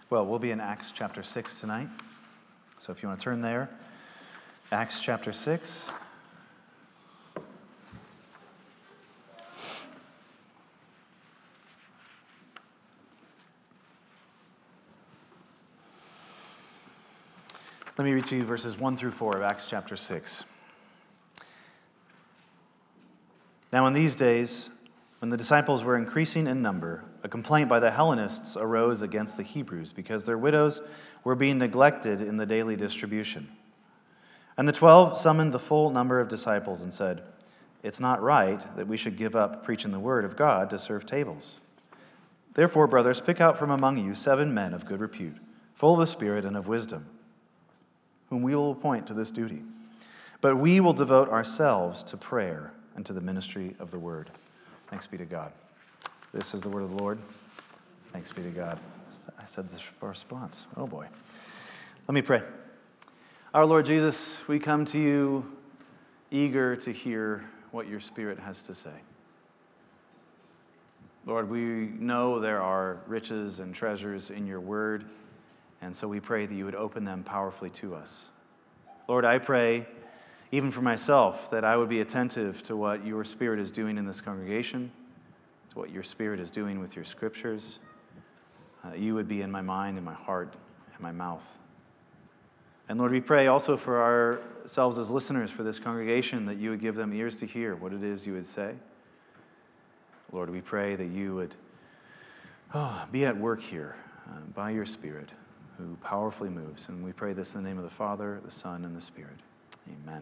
Well, we'll be in Acts chapter 6 tonight. So if you want to turn there, Acts chapter 6. Let me read to you verses 1 through 4 of Acts chapter 6. Now in these days, when the disciples were increasing in number, a complaint by the Hellenists arose against the Hebrews because their widows were being neglected in the daily distribution. And the 12 summoned the full number of disciples and said, "It's not right that we should give up preaching the word of God to serve tables. Therefore, brothers, pick out from among you 7 men of good repute, full of the Spirit and of wisdom, whom we will appoint to this duty. But we will devote ourselves to prayer and to the ministry of the word." Thanks be to God. This is the word of the Lord. Thanks be to God. I said this response. Oh boy. Let me pray. Our Lord Jesus, we come to you eager to hear what your Spirit has to say. Lord, we know there are riches and treasures in your word, and so we pray that you would open them powerfully to us. Lord, I pray, even for myself, that I would be attentive to what your Spirit is doing in this congregation, to what your Spirit is doing with your scriptures. You would be in my mind, in my heart, in my mouth. And Lord, we pray also for ourselves as listeners for this congregation, that you would give them ears to hear what it is you would say. Lord, we pray that you would be at work here by your Spirit, who powerfully moves. And we pray this in the name of the Father, the Son, and the Spirit. Amen.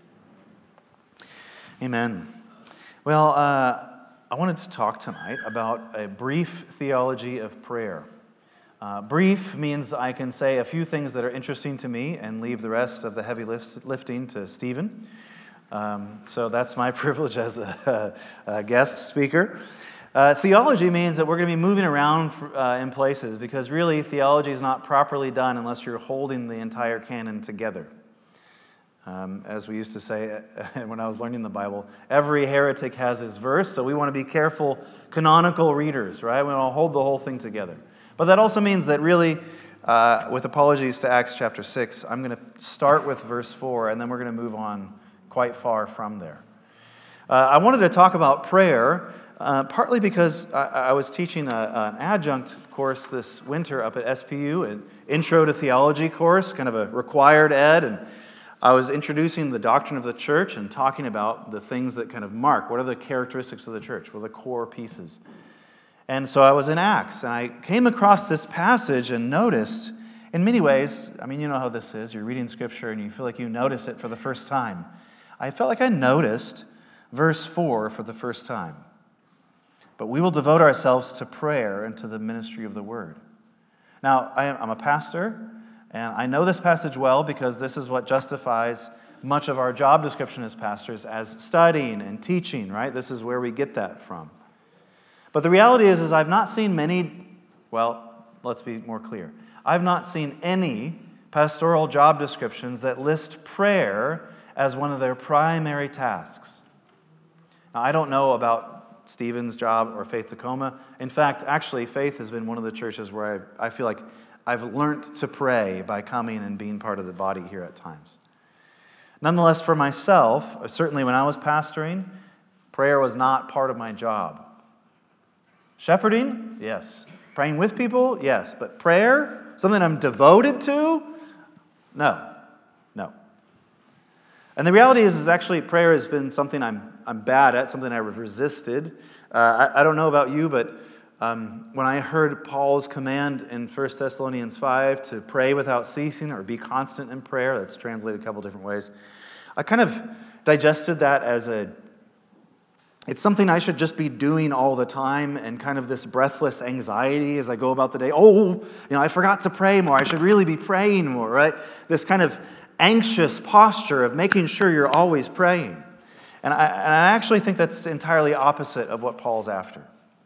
Amen. Well, I wanted to talk tonight about a brief theology of prayer. Brief means I can say a few things that are interesting to me and leave the rest of the heavy lifting to Stephen. So that's my privilege as a guest speaker. Theology means that we're going to be moving around in places, because really theology is not properly done unless you're holding the entire canon together. As we used to say when I was learning the Bible, every heretic has his verse, so we want to be careful canonical readers, right? We want to hold the whole thing together. But that also means that really, with apologies to Acts chapter 6, I'm going to start with verse 4, and then we're going to move on quite far from there. I wanted to talk about prayer, partly because I was teaching an adjunct course this winter up at SPU, an Intro to Theology course, kind of a required ed, and I was introducing the doctrine of the church and talking about the things that kind of mark, what are the characteristics of the church, what are the core pieces. And so I was in Acts, and I came across this passage and noticed, in many ways, I mean, you know how this is, you're reading Scripture and you feel like you notice it for the first time. I felt like I noticed verse 4 for the first time. But we will devote ourselves to prayer and to the ministry of the word. Now, I'm a pastor, and I know this passage well because this is what justifies much of our job description as pastors, as studying and teaching, right? This is where we get that from. But the reality is I've not seen many, well, let's be more clear. I've not seen any pastoral job descriptions that list prayer as one of their primary tasks. Now, I don't know about Stephen's job or Faith Tacoma. In fact, actually, Faith has been one of the churches where I feel like I've learned to pray by coming and being part of the body here at times. Nonetheless, for myself, certainly when I was pastoring, prayer was not part of my job. Shepherding? Yes. Praying with people? Yes. But prayer? Something I'm devoted to? No. And the reality is actually prayer has been something I'm bad at, something I've resisted. I don't know about you, but when I heard Paul's command in 1 Thessalonians 5 to pray without ceasing or be constant in prayer, that's translated a couple different ways, I kind of digested that as it's something I should just be doing all the time, and kind of this breathless anxiety as I go about the day. I forgot to pray more. I should really be praying more, right? This kind of anxious posture of making sure you're always praying. And I actually think that's entirely opposite of what Paul's after.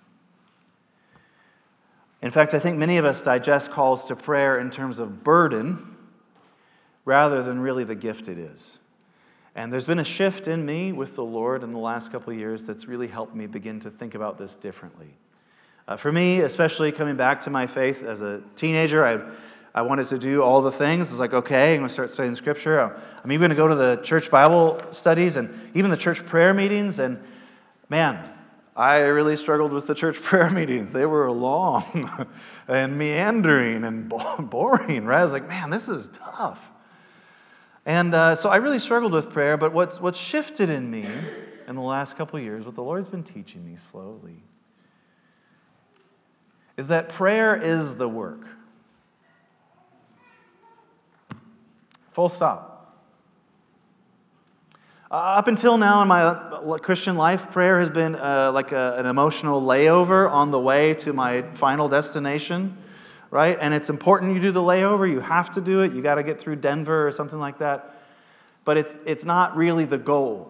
In fact, I think many of us digest calls to prayer in terms of burden rather than really the gift it is. And there's been a shift in me with the Lord in the last couple of years that's really helped me begin to think about this differently. For me, especially coming back to my faith as a teenager, I wanted to do all the things. It's like, okay, I'm going to start studying Scripture. I'm even going to go to the church Bible studies and even the church prayer meetings. And man, I really struggled with the church prayer meetings. They were long and meandering and boring, right? I was like, man, this is tough. And so I really struggled with prayer. But what's shifted in me in the last couple of years, what the Lord's been teaching me slowly, is that prayer is the work. Full stop. Up until now in my Christian life, prayer has been like an emotional layover on the way to my final destination, right? And it's important you do the layover. You have to do it. You got to get through Denver or something like that. But it's not really the goal.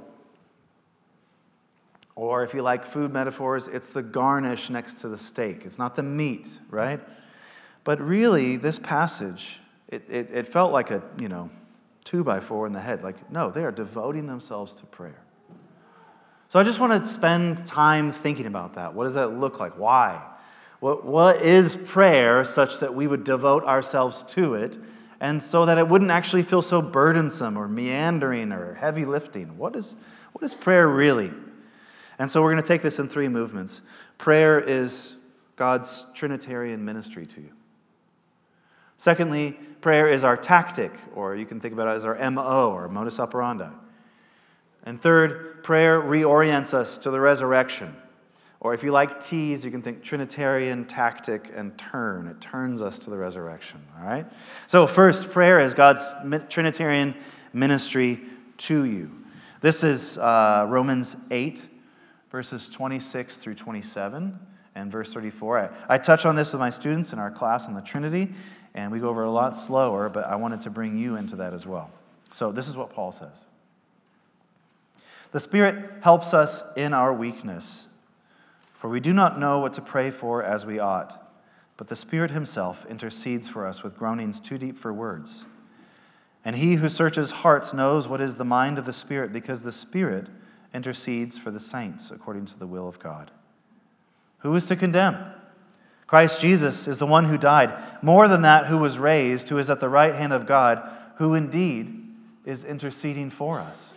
Or if you like food metaphors, it's the garnish next to the steak. It's not the meat, right? But really, this passage, it felt like a, 2x4 in the head. Like, no, they are devoting themselves to prayer. So I just want to spend time thinking about that. What does that look like? Why? What is prayer such that we would devote ourselves to it, and so that it wouldn't actually feel so burdensome or meandering or heavy lifting? What is prayer really? And so we're going to take this in 3 movements. Prayer is God's Trinitarian ministry to you. Secondly, prayer is our tactic, or you can think about it as our MO, or modus operandi. And third, prayer reorients us to the resurrection. Or if you like T's, you can think Trinitarian, tactic, and turn. It turns us to the resurrection, all right? So first, prayer is God's Trinitarian ministry to you. This is Romans 8, verses 26 through 27, and verse 34. I touch on this with my students in our class on the Trinity, and we go over a lot slower, but I wanted to bring you into that as well. So this is what Paul says. The Spirit helps us in our weakness, for we do not know what to pray for as we ought, but the Spirit himself intercedes for us with groanings too deep for words. And he who searches hearts knows what is the mind of the Spirit, because the Spirit intercedes for the saints according to the will of God. Who is to condemn? Christ Jesus is the one who died, more than that, who was raised, who is at the right hand of God, who indeed is interceding for us.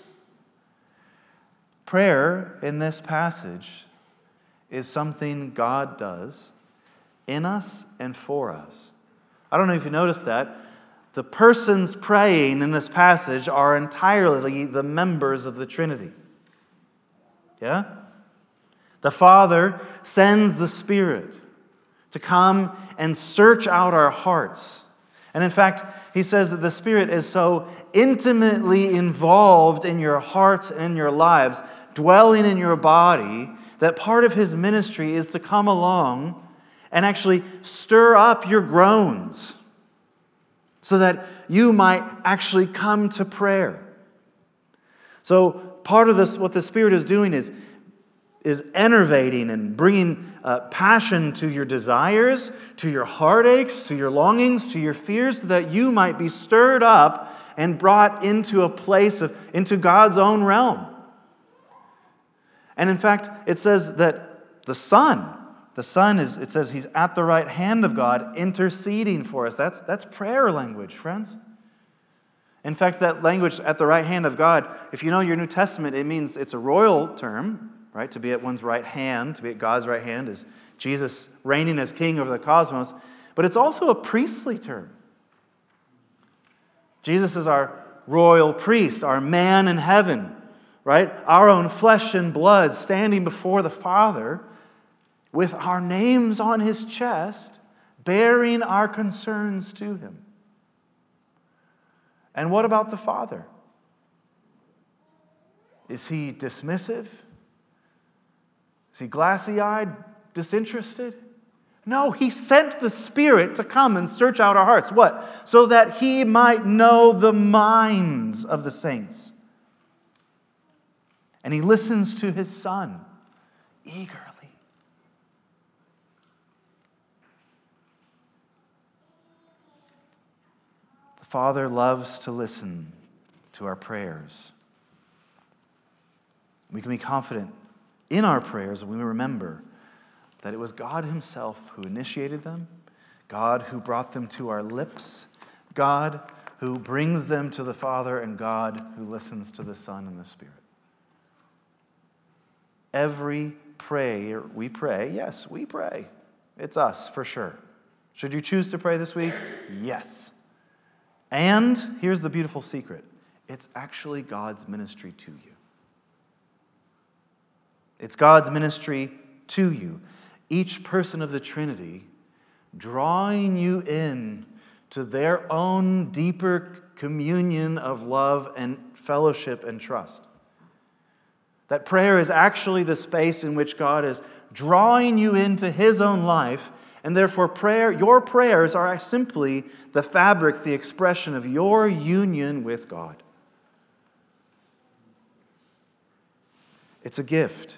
Prayer in this passage is something God does in us and for us. I don't know if you noticed that. The persons praying in this passage are entirely the members of the Trinity. Yeah? The Father sends the Spirit to come and search out our hearts. And in fact, he says that the Spirit is so intimately involved in your hearts and in your lives, dwelling in your body, that part of his ministry is to come along and actually stir up your groans so that you might actually come to prayer. So part of this, what the Spirit is doing is enervating and bringing passion to your desires, to your heartaches, to your longings, to your fears, so that you might be stirred up and brought into a place into God's own realm. And in fact, it says that the Son is, it says he's at the right hand of God interceding for us. That's prayer language, friends. In fact, that language at the right hand of God, if you know your New Testament, it means it's a royal term, right? To be at one's right hand, to be at God's right hand is Jesus reigning as king over the cosmos. But it's also a priestly term. Jesus is our royal priest, our man in heaven, right? Our own flesh and blood standing before the Father with our names on his chest, bearing our concerns to him. And what about the Father? Is he dismissive? Is he glassy-eyed, disinterested? No, he sent the Spirit to come and search out our hearts. What? So that he might know the minds of the saints. And he listens to his Son eagerly. The Father loves to listen to our prayers. We can be confident in our prayers when we remember that it was God himself who initiated them, God who brought them to our lips, God who brings them to the Father, and God who listens to the Son and the Spirit. Every prayer we pray, yes, we pray. It's us, for sure. Should you choose to pray this week? Yes. And here's the beautiful secret. It's actually God's ministry to you. It's God's ministry to you. Each person of the Trinity drawing you in to their own deeper communion of love and fellowship and trust. That prayer is actually the space in which God is drawing you into his own life, and therefore your prayers are simply the fabric, the expression of your union with God. It's a gift.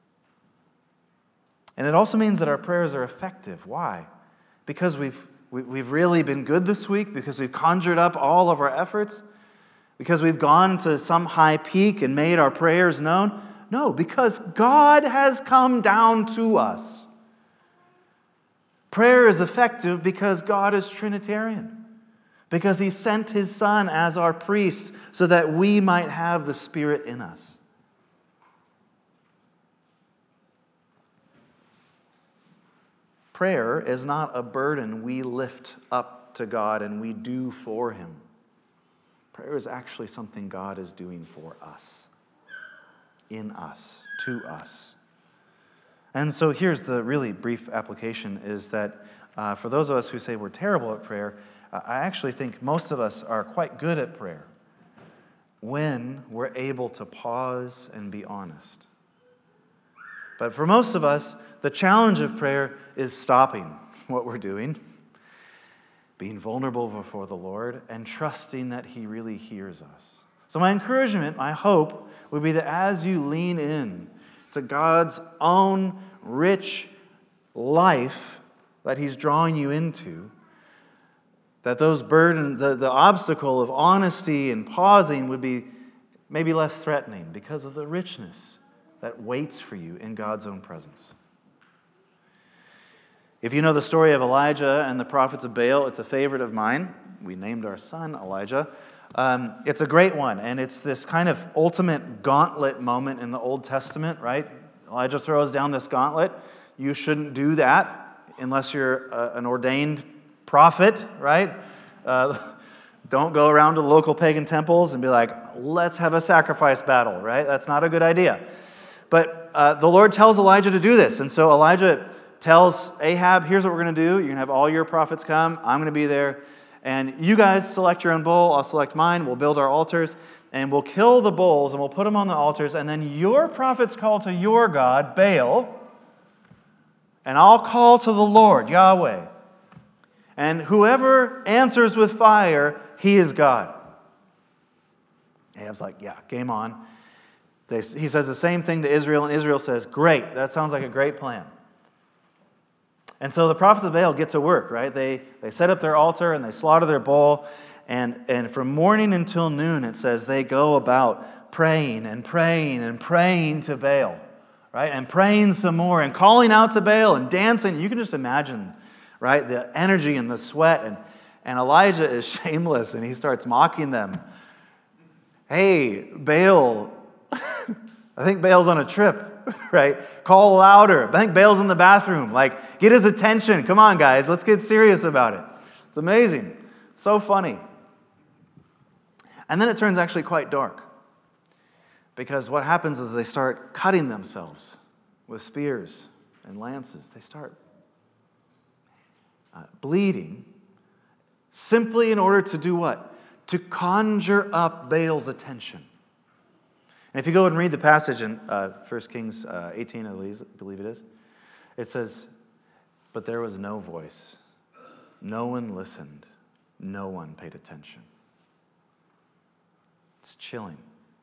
And it also means that our prayers are effective. Why? Because we've really been good this week, because we've conjured up all of our efforts, because we've gone to some high peak and made our prayers known. No, because God has come down to us. Prayer is effective because God is Trinitarian, because he sent his Son as our priest so that we might have the Spirit in us. Prayer is not a burden we lift up to God and we do for him. Prayer is actually something God is doing for us, in us, to us. And so here's the really brief application, is that for those of us who say we're terrible at prayer, I actually think most of us are quite good at prayer when we're able to pause and be honest. But for most of us, the challenge of prayer is stopping what we're doing, being vulnerable before the Lord, and trusting that he really hears us. So my encouragement, my hope, would be that as you lean in to God's own rich life that he's drawing you into, that those burdens, the obstacle of honesty and pausing would be maybe less threatening because of the richness that waits for you in God's own presence. If you know the story of Elijah and the prophets of Baal, it's a favorite of mine. We named our son Elijah. It's a great one, and it's this kind of ultimate gauntlet moment in the Old Testament, right? Elijah throws down this gauntlet. You shouldn't do that unless you're an ordained prophet, right? Don't go around to local pagan temples and be like, let's have a sacrifice battle, right? That's not a good idea. But the Lord tells Elijah to do this, and so Elijah tells Ahab, here's what we're going to do. You're going to have all your prophets come. I'm going to be there. And you guys select your own bull. I'll select mine. We'll build our altars. And we'll kill the bulls and we'll put them on the altars. And then your prophets call to your God, Baal. And I'll call to the Lord, Yahweh. And whoever answers with fire, he is God. Ahab's like, yeah, game on. He says the same thing to Israel. And Israel says, great. That sounds like a great plan. And so the prophets of Baal get to work, right? They set up their altar and they slaughter their bull. And from morning until noon, it says they go about praying and praying and praying to Baal, right? And praying some more and calling out to Baal and dancing. You can just imagine, right? The energy and the sweat. And Elijah is shameless and he starts mocking them. Hey, Baal, I think Baal's on a trip. Right? Call louder. I think Baal's in the bathroom. Like, get his attention. Come on, guys. Let's get serious about it. It's amazing. So funny. And then it turns actually quite dark. Because what happens is they start cutting themselves with spears and lances. They start bleeding simply in order to do what? To conjure up Baal's attention. And if you go and read the passage in 1 Kings 18, I believe it is, it says, but there was no voice. No one listened. No one paid attention. It's chilling.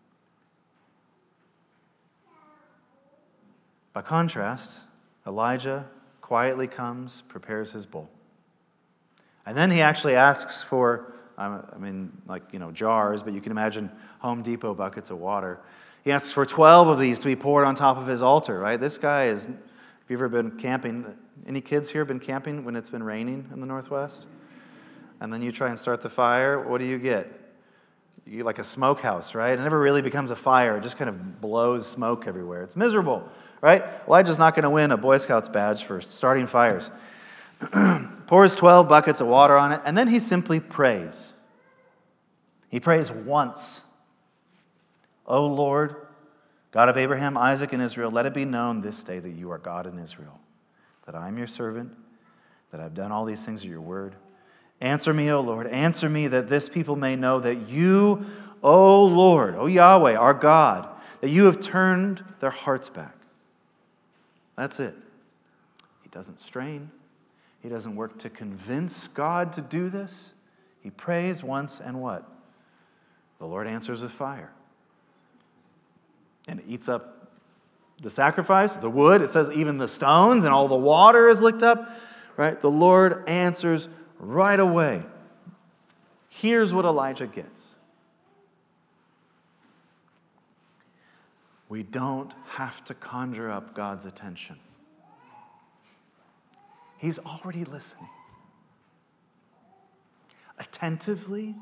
By contrast, Elijah quietly comes, prepares his bull. And then he actually asks for, jars, but you can imagine Home Depot buckets of water. He asks for 12 of these to be poured on top of his altar, right? This guy is you ever been camping? Any kids here been camping when it's been raining in the Northwest? And then you try and start the fire, what do you get? You get like a smokehouse, right? It never really becomes a fire. It just kind of blows smoke everywhere. It's miserable, right? Elijah's not going to win a Boy Scouts badge for starting fires. Pours 12 buckets of water on it, and then he simply prays. He prays once. O Lord, God of Abraham, Isaac, and Israel, let it be known this day that you are God in Israel, that I am your servant, that I've done all these things at your word. Answer me, O Lord, answer me, that this people may know that you, O Lord, O Yahweh, our God, that you have turned their hearts back. That's it. He doesn't strain. He doesn't work to convince God to do this. He prays once, and what? The Lord answers with fire. And it eats up the sacrifice, the wood. It says even the stones and all the water is licked up. Right? The Lord answers right away. Here's what Elijah gets. We don't have to conjure up God's attention. He's already listening. Attentively,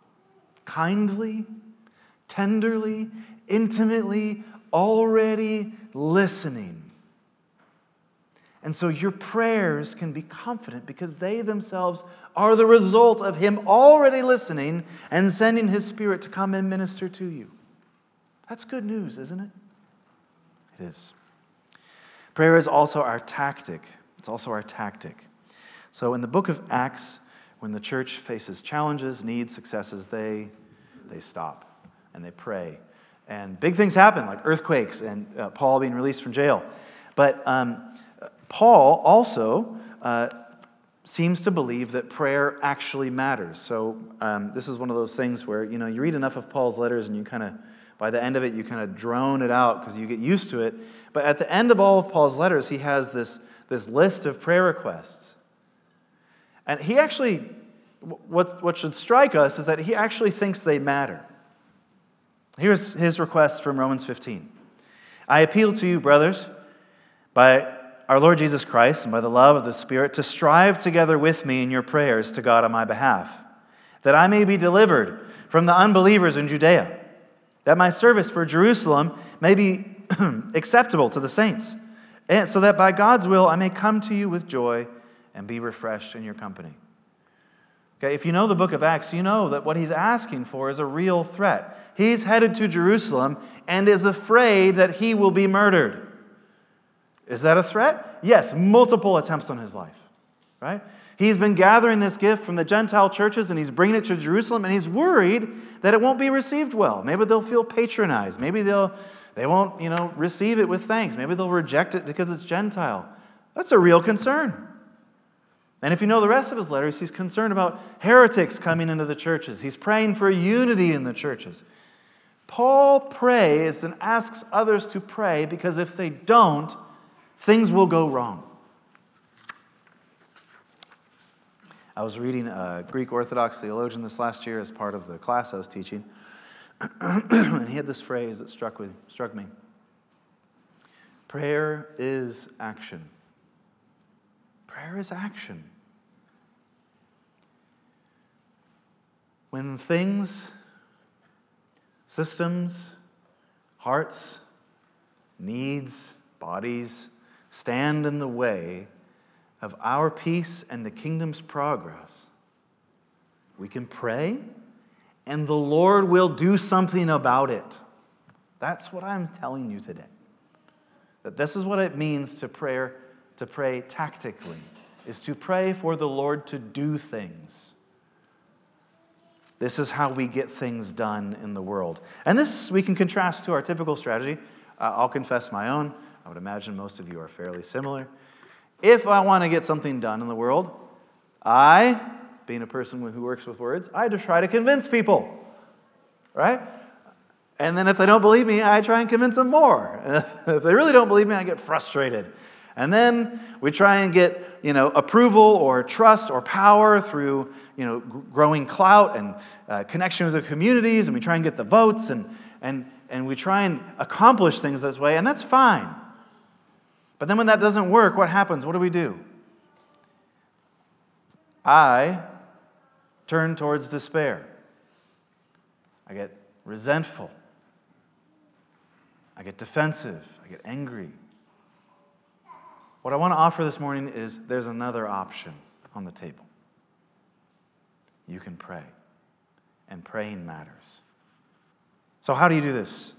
kindly, tenderly, intimately, already listening. And so your prayers can be confident because they themselves are the result of Him already listening and sending His Spirit to come and minister to you. That's good news, isn't it? It is. Prayer is also our tactic. It's also our tactic. So in the book of Acts, when the church faces challenges, needs, successes, they stop and they pray. And big things happen, like earthquakes and Paul being released from jail. But Paul also seems to believe that prayer actually matters. So this is one of those things where, you read enough of Paul's letters and you kind of, by the end of it, you kind of drone it out because you get used to it. But at the end of all of Paul's letters, he has this list of prayer requests. And he actually, what should strike us is that he actually thinks they matter. Here's his request from Romans 15. I appeal to you, brothers, by our Lord Jesus Christ and by the love of the Spirit, to strive together with me in your prayers to God on my behalf, that I may be delivered from the unbelievers in Judea, that my service for Jerusalem may be acceptable to the saints, and so that by God's will I may come to you with joy and be refreshed in your company. Okay, if you know the book of Acts, you know that what he's asking for is a real threat. He's headed to Jerusalem and is afraid that he will be murdered. Is that a threat? Yes, multiple attempts on his life, right? He's been gathering this gift from the Gentile churches and he's bringing it to Jerusalem and he's worried that it won't be received well. Maybe they'll feel patronized. Maybe they won't, receive it with thanks. Maybe they'll reject it because it's Gentile. That's a real concern. And if you know the rest of his letters, he's concerned about heretics coming into the churches. He's praying for unity in the churches. Paul prays and asks others to pray because if they don't, things will go wrong. I was reading a Greek Orthodox theologian this last year as part of the class I was teaching, and he had this phrase that struck me. Prayer is action. Prayer is action. When things, systems, hearts, needs, bodies stand in the way of our peace and the kingdom's progress, we can pray and the Lord will do something about it. That's what I'm telling you today. That this is what it means to pray tactically, is to pray for the Lord to do things. This is how we get things done in the world. And this we can contrast to our typical strategy. I'll confess my own. I would imagine most of you are fairly similar. If I want to get something done in the world, I, being a person who works with words, I just try to convince people, right? And then if they don't believe me, I try and convince them more. And if they really don't believe me, I get frustrated. And then we try and get, approval or trust or power through, growing clout and connection with the communities, and we try and get the votes, and we try and accomplish things this way, and that's fine. But then when that doesn't work, what happens? What do? I turn towards despair. I get resentful. I get defensive. I get angry. What I want to offer this morning is there's another option on the table. You can pray. And praying matters. So how do you do this?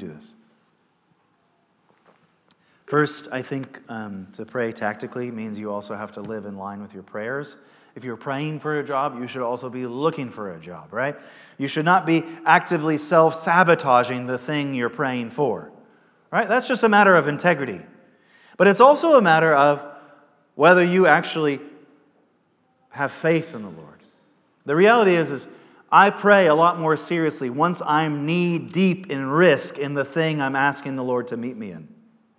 First, I think to pray tactically means you also have to live in line with your prayers. If you're praying for a job, you should also be looking for a job, right? You should not be actively self-sabotaging the thing you're praying for, right? That's just a matter of integrity. But it's also a matter of whether you actually have faith in the Lord. The reality is I pray a lot more seriously once I'm knee-deep in risk in the thing I'm asking the Lord to meet me in.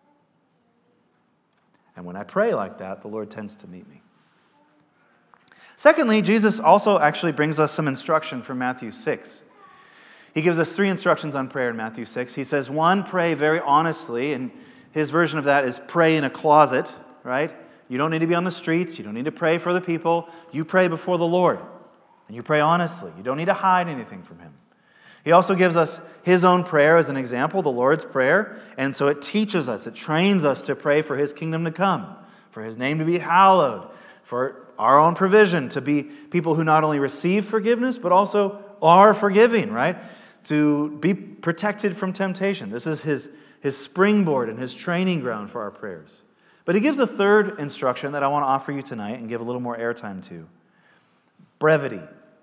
And when I pray like that, the Lord tends to meet me. Secondly, Jesus also actually brings us some instruction from Matthew 6. He gives us 3 instructions on prayer in Matthew 6. He says, 1, pray very honestly, and his version of that is pray in a closet, right? You don't need to be on the streets. You don't need to pray for the people. You pray before the Lord, and you pray honestly. You don't need to hide anything from him. He also gives us his own prayer as an example, the Lord's Prayer, and so it teaches us, it trains us to pray for his kingdom to come, for his name to be hallowed, for our own provision, to be people who not only receive forgiveness, but also are forgiving, right? To be protected from temptation. This is his springboard and his training ground for our prayers. But he gives a third instruction that I want to offer you tonight and give a little more airtime to. Brevity.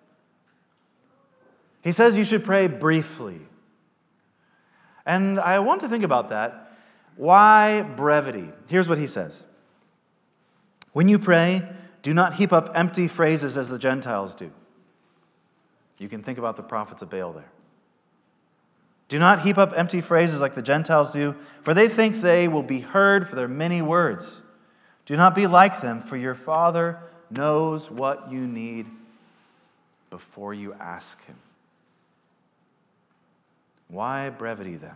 He says you should pray briefly. And I want to think about that. Why brevity? Here's what he says. When you pray, do not heap up empty phrases as the Gentiles do. You can think about the prophets of Baal there. Do not heap up empty phrases like the Gentiles do, for they think they will be heard for their many words. Do not be like them, for your Father knows what you need before you ask him. Why brevity then?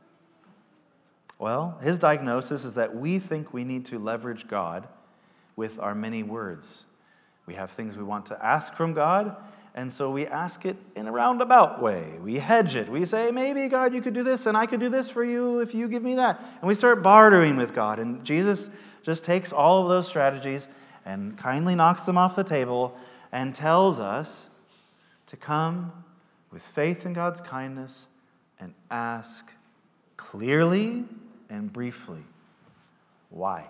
Well, his diagnosis is that we think we need to leverage God with our many words. We have things we want to ask from God, and so we ask it in a roundabout way. We hedge it. We say, maybe, God, you could do this, and I could do this for you if you give me that. And we start bartering with God, and Jesus just takes all of those strategies and kindly knocks them off the table and tells us to come with faith in God's kindness and ask clearly and briefly. Why?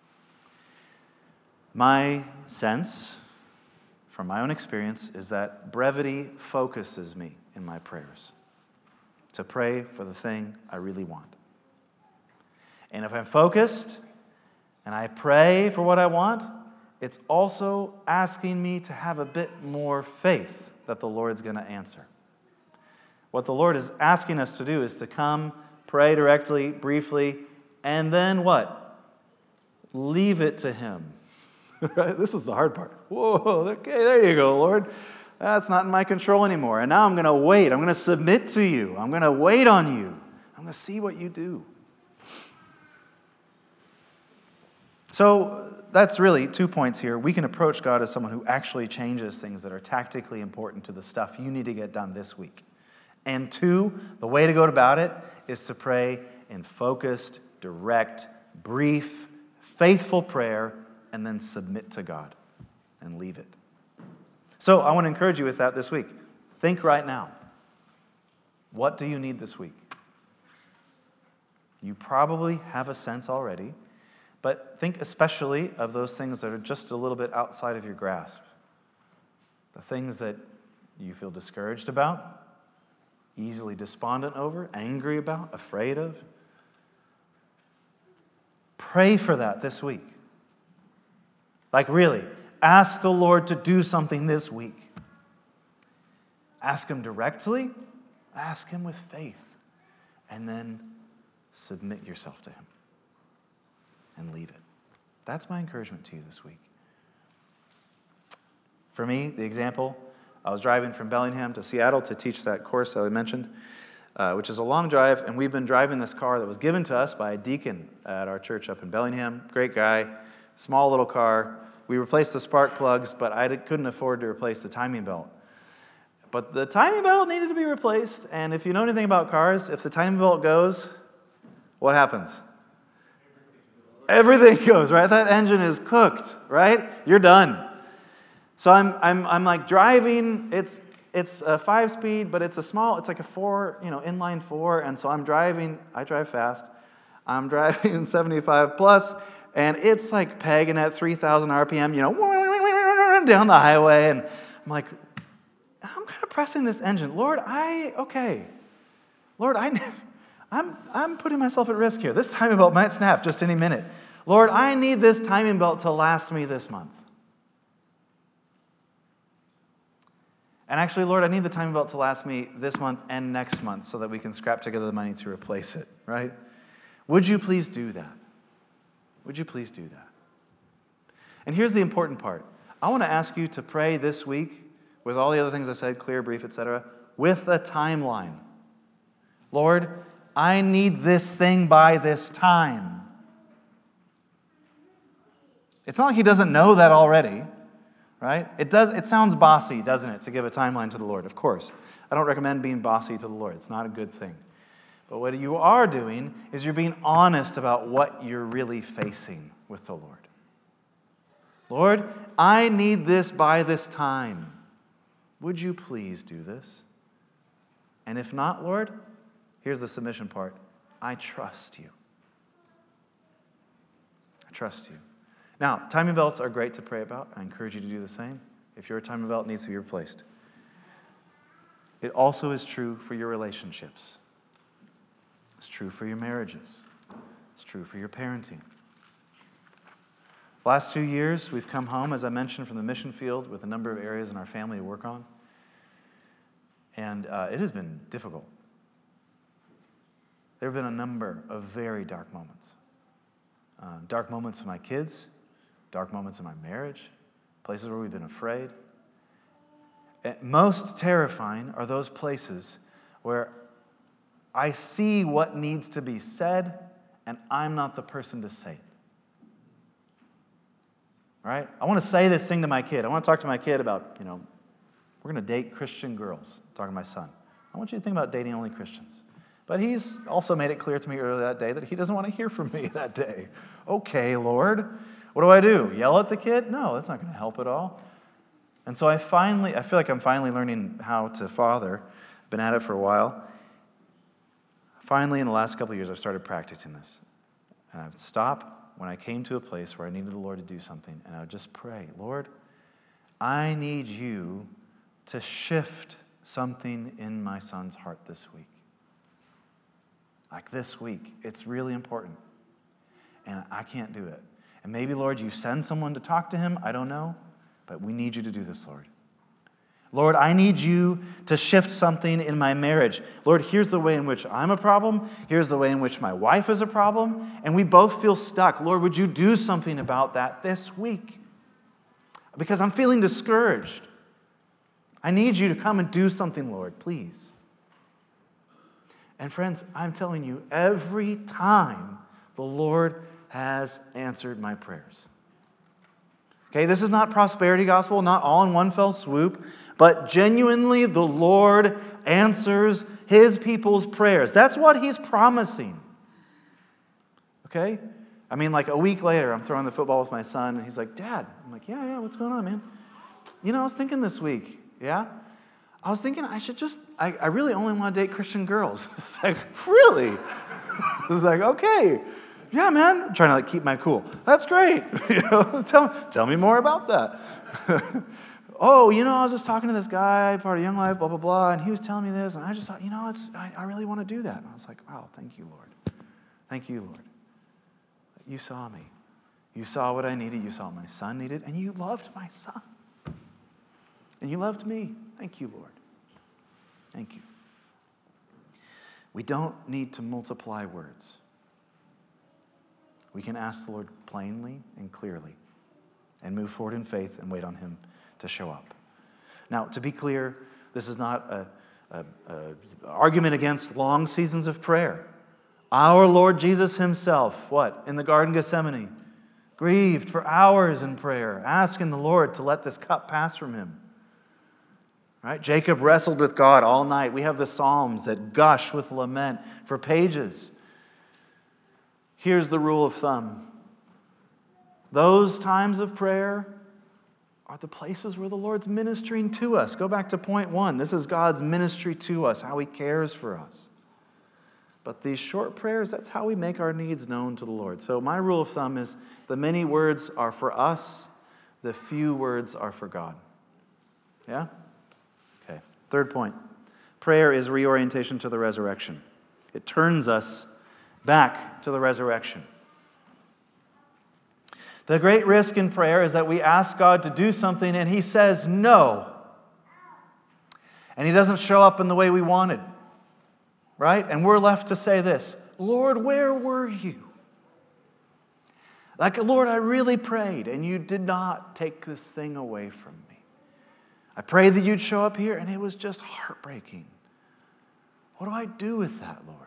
My sense, from my own experience, is that brevity focuses me in my prayers to pray for the thing I really want. And if I'm focused and I pray for what I want, it's also asking me to have a bit more faith that the Lord's going to answer. What the Lord is asking us to do is to come, pray directly, briefly, and then what? Leave it to him. Right? This is the hard part. Whoa, okay, there you go, Lord. That's not in my control anymore. And now I'm going to wait. I'm going to submit to you. I'm going to wait on you. I'm going to see what you do. So that's really 2 points here. We can approach God as someone who actually changes things that are tactically important to the stuff you need to get done this week. And 2, the way to go about it is to pray in focused, direct, brief, faithful prayer, and then submit to God and leave it. So I want to encourage you with that this week. Think right now. What do you need this week? You probably have a sense already, but think especially of those things that are just a little bit outside of your grasp. The things that you feel discouraged about, easily despondent over, angry about, afraid of. Pray for that this week. Like really, ask the Lord to do something this week. Ask him directly, ask him with faith, and then submit yourself to him and leave it. That's my encouragement to you this week. For me, the example, I was driving from Bellingham to Seattle to teach that course that I mentioned. which is a long drive, and we've been driving this car that was given to us by a deacon at our church up in Bellingham. Great guy, small little car. We replaced the spark plugs, but I couldn't afford to replace the timing belt. But the timing belt needed to be replaced, and if you know anything about cars, if the timing belt goes, what happens? Everything goes, right? That engine is cooked, right? You're done. So I'm like driving. It's a 5-speed, but it's like a 4, inline 4, and so I'm driving. I drive fast. I'm driving 75 plus, and it's like pegging at 3,000 RPM, down the highway, and I'm like, I'm kind of pressing this engine. Lord, I'm putting myself at risk here. This timing belt might snap just any minute. Lord, I need this timing belt to last me this month. And actually, Lord, I need the timing belt to last me this month and next month so that we can scrap together the money to replace it, right? Would you please do that? Would you please do that? And here's the important part. I want to ask you to pray this week with all the other things I said, clear, brief, etc., with a timeline. Lord, I need this thing by this time. It's not like he doesn't know that already, right? It sounds bossy, doesn't it, to give a timeline to the Lord? Of course. I don't recommend being bossy to the Lord. It's not a good thing. But what you are doing is you're being honest about what you're really facing with the Lord. Lord, I need this by this time. Would you please do this? And if not, Lord, here's the submission part. I trust you. I trust you. Now, timing belts are great to pray about. I encourage you to do the same if your timing belt needs to be replaced. It also is true for your relationships. It's true for your marriages. It's true for your parenting. The last 2 years, we've come home, as I mentioned, from the mission field with a number of areas in our family to work on. And it has been difficult. There have been a number of very dark moments. Dark moments with my kids, dark moments in my marriage, places where we've been afraid. And most terrifying are those places where I see what needs to be said, and I'm not the person to say it. Right? I want to say this thing to my kid. I want to talk to my kid about, we're going to date Christian girls. I'm talking to my son. I want you to think about dating only Christians. But he's also made it clear to me earlier that day that he doesn't want to hear from me that day. Okay, Lord, what do? Yell at the kid? No, that's not going to help at all. And so I feel like I'm finally learning how to father. I've been at it for a while. Finally, in the last couple of years, I've started practicing this. And I would stop when I came to a place where I needed the Lord to do something, and I would just pray, Lord, I need you to shift something in my son's heart this week. Like this week. It's really important. And I can't do it. And maybe, Lord, you send someone to talk to him. I don't know. But we need you to do this, Lord. Lord, I need you to shift something in my marriage. Lord, here's the way in which I'm a problem. Here's the way in which my wife is a problem. And we both feel stuck. Lord, would you do something about that this week? Because I'm feeling discouraged. I need you to come and do something, Lord, please. And friends, I'm telling you, every time the Lord has answered my prayers. Okay, this is not prosperity gospel, not all in one fell swoop, but genuinely the Lord answers his people's prayers. That's what he's promising. Okay? I mean, like a week later, I'm throwing the football with my son, and he's like, Dad. I'm like, yeah, what's going on, man? I was thinking this week, yeah? I was thinking I really only want to date Christian girls. It's like, really? I was like, okay. Yeah, man. I'm trying to keep my cool. That's great. Tell me more about that. Oh, I was just talking to this guy, part of Young Life, blah, blah, blah, and he was telling me this, and I just thought, I really want to do that. And I was like, wow, thank you, Lord. Thank you, Lord. You saw me. You saw what I needed. You saw what my son needed, and you loved my son. And you loved me. Thank you, Lord. Thank you. We don't need to multiply words. We can ask the Lord plainly and clearly and move forward in faith and wait on him to show up. Now, to be clear, this is not argument against long seasons of prayer. Our Lord Jesus himself, what? In the Garden of Gethsemane, grieved for hours in prayer, asking the Lord to let this cup pass from him. Right? Jacob wrestled with God all night. We have the Psalms that gush with lament for pages. Here's the rule of thumb. Those times of prayer are the places where the Lord's ministering to us. Go back to point 1. This is God's ministry to us, how he cares for us. But these short prayers, that's how we make our needs known to the Lord. So my rule of thumb is the many words are for us, the few words are for God. Yeah? Okay. Third point. Prayer is reorientation to the resurrection. It turns us back to the resurrection. The great risk in prayer is that we ask God to do something and he says no. And he doesn't show up in the way we wanted. Right? And we're left to say this, Lord, where were you? Like, Lord, I really prayed and you did not take this thing away from me. I prayed that you'd show up here and it was just heartbreaking. What do I do with that, Lord?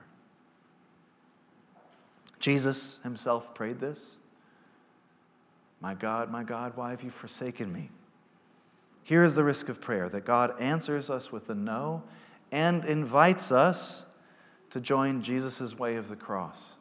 Jesus himself prayed this. My God, why have you forsaken me? Here is the risk of prayer, that God answers us with a no and invites us to join Jesus' way of the cross.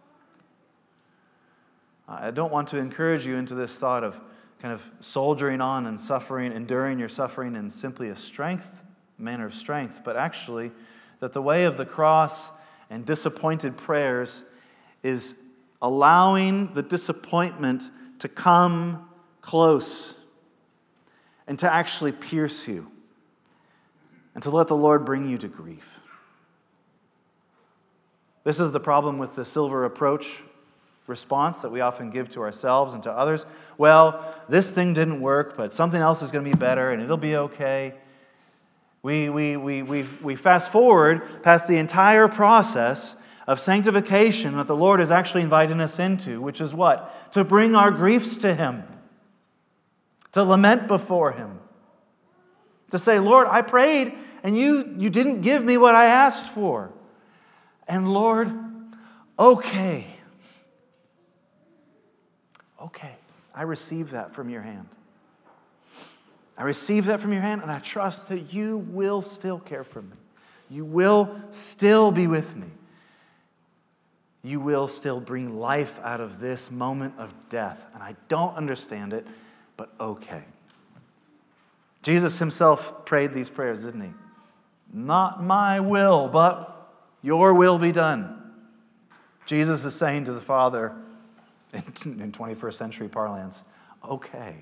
I don't want to encourage you into this thought of kind of soldiering on and suffering, enduring your suffering in simply a manner of strength, but actually that the way of the cross and disappointed prayers is allowing the disappointment to come close and to actually pierce you and to let the Lord bring you to grief. This is the problem with the silver approach response that we often give to ourselves and to others. Well, this thing didn't work, but something else is going to be better and it'll be okay. We fast forward past the entire process of sanctification that the Lord is actually inviting us into, which is what? To bring our griefs to him. To lament before him. To say, Lord, I prayed and you didn't give me what I asked for. And Lord, okay, I receive that from your hand. I receive that from your hand, and I trust that you will still care for me. You will still be with me. You will still bring life out of this moment of death. And I don't understand it, but okay. Jesus himself prayed these prayers, didn't he? Not my will, but your will be done. Jesus is saying to the Father, in 21st century parlance, okay.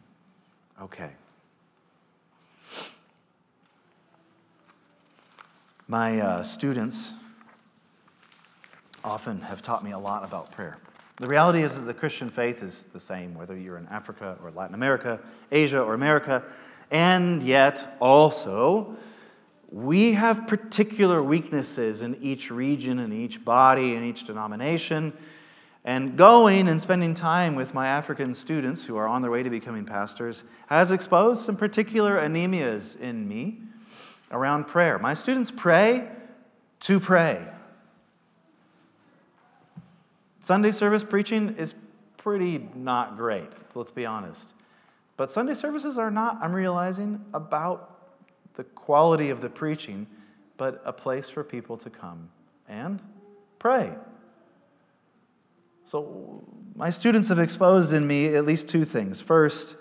My students often have taught me a lot about prayer. The reality is that the Christian faith is the same, whether you're in Africa or Latin America, Asia or America, and yet also we have particular weaknesses in each region, in each body, in each denomination. And going and spending time with my African students who are on their way to becoming pastors has exposed some particular anemias in me around prayer. My students pray to pray. Sunday service preaching is pretty not great, let's be honest. But Sunday services are not, I'm realizing, about the quality of the preaching, but a place for people to come and pray. So my students have exposed in me at least two things. First,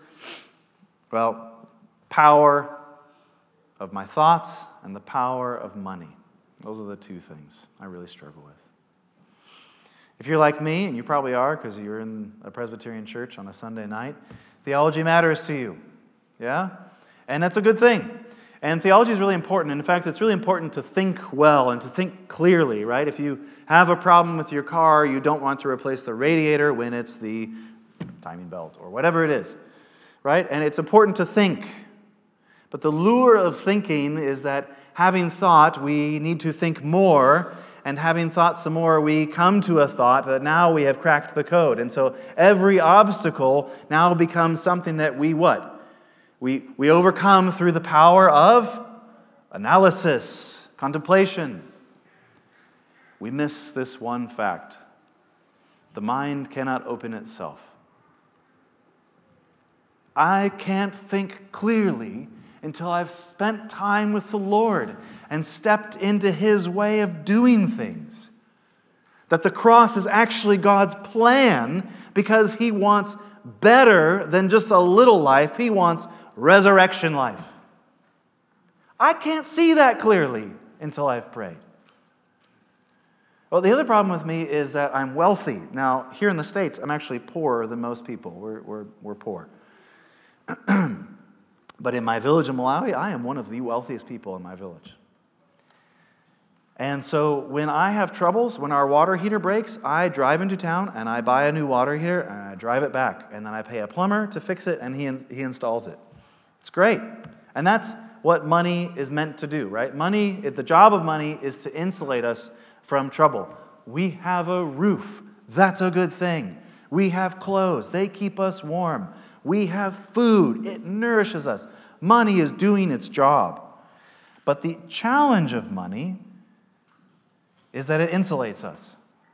power of my thoughts and the power of money. Those are the two things I really struggle with. If you're like me, and you probably are because you're in a Presbyterian church on a Sunday night, theology matters to you. Yeah? And that's a good thing. And theology is really important. In fact, it's really important to think well and to think clearly, right? If you have a problem with your car, you don't want to replace the radiator when it's the timing belt or whatever it is, right? And it's important to think. But the lure of thinking is that having thought, we need to think more, and having thought some more, we come to a thought that now we have cracked the code. And so every obstacle now becomes something that we what? We overcome through the power of analysis contemplation, we miss this one fact. The mind cannot open itself. I can't think clearly until I've spent time with the Lord and stepped into His way of doing things. That the cross is actually God's plan because He wants better than just a little life. He wants resurrection life. I can't see that clearly until I've prayed. Well, the other problem with me is that I'm wealthy. Now, here in the States, I'm actually poorer than most people. We're poor. But in my village in Malawi, I am one of the wealthiest people in my village. And so when I have troubles, when our water heater breaks, I drive into town and I buy a new water heater and I drive it back. And then I pay a plumber to fix it and he installs it. It's great. And that's what money is meant to do, right? The job of money is to insulate us from trouble. We have a roof. That's a good thing. We have clothes. They keep us warm. We have food. It nourishes us. Money is doing its job. But the challenge of money is that it insulates us.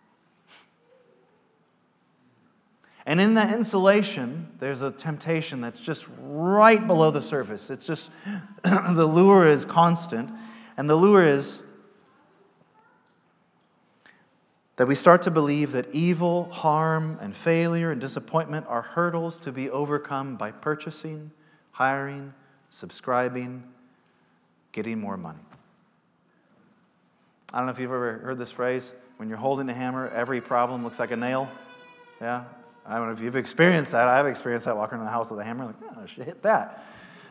And in that insulation, there's a temptation that's just right below the surface. It's just, the lure is constant. And the lure is that we start to believe that evil, harm, and failure and disappointment are hurdles to be overcome by purchasing, hiring, subscribing, getting more money. I don't know if you've ever heard this phrase, when you're holding a hammer, every problem looks like a nail. Yeah? I don't know if you've experienced that. I've experienced that walking around the house with a hammer, like, oh, I should hit that.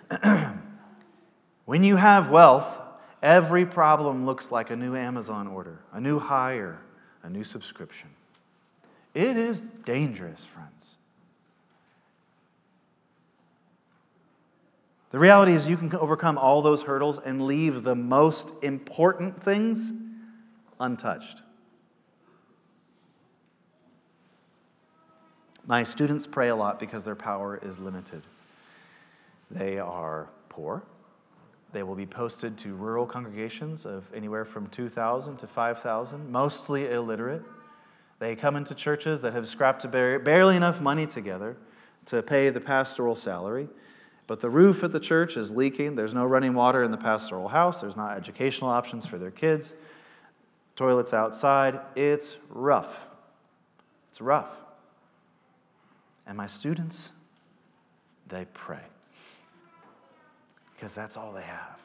When you have wealth, every problem looks like a new Amazon order, a new hire, a new subscription. It is dangerous, friends. The reality is you can overcome all those hurdles and leave the most important things untouched. My students pray a lot because their power is limited. They are poor. They will be posted to rural congregations of anywhere from 2,000 to 5,000, mostly illiterate. They come into churches that have scrapped barely enough money together to pay the pastoral salary. But the roof at the church is leaking. There's no running water in the pastoral house. There's not educational options for their kids. Toilets outside. It's rough. It's rough. And my students, they pray. Because that's all they have.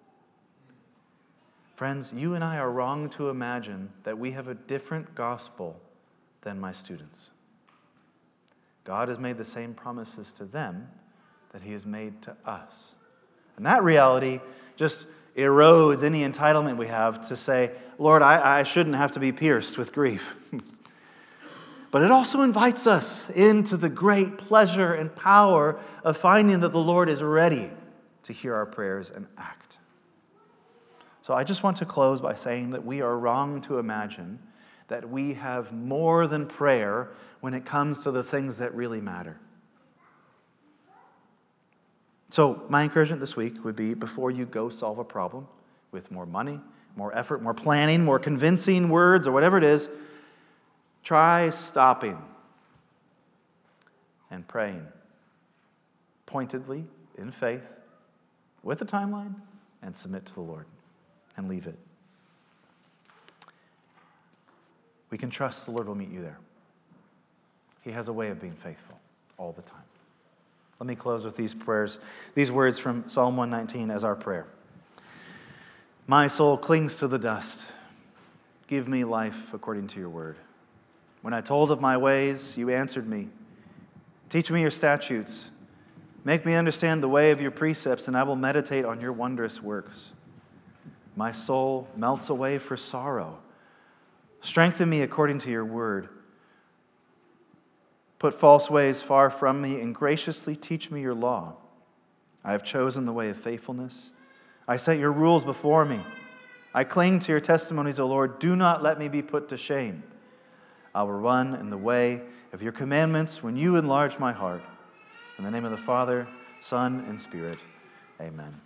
Friends, you and I are wrong to imagine that we have a different gospel than my students. God has made the same promises to them that He has made to us. And that reality just erodes any entitlement we have to say, Lord, I shouldn't have to be pierced with grief. But it also invites us into the great pleasure and power of finding that the Lord is ready to hear our prayers and act. So I just want to close by saying that we are wrong to imagine that we have more than prayer when it comes to the things that really matter. So my encouragement this week would be, before you go solve a problem with more money, more effort, more planning, more convincing words, or whatever it is, try stopping and praying pointedly, in faith, with a timeline, and submit to the Lord and leave it. We can trust the Lord will meet you there. He has a way of being faithful all the time. Let me close with these prayers, these words from Psalm 119 as our prayer. My soul clings to the dust. Give me life according to your word. When I told of my ways, you answered me. Teach me your statutes. Make me understand the way of your precepts, and I will meditate on your wondrous works. My soul melts away for sorrow. Strengthen me according to your word. Put false ways far from me, and graciously teach me your law. I have chosen the way of faithfulness. I set your rules before me. I cling to your testimonies, O Lord. Do not let me be put to shame. I will run in the way of your commandments when you enlarge my heart. In the name of the Father, Son, and Spirit, amen.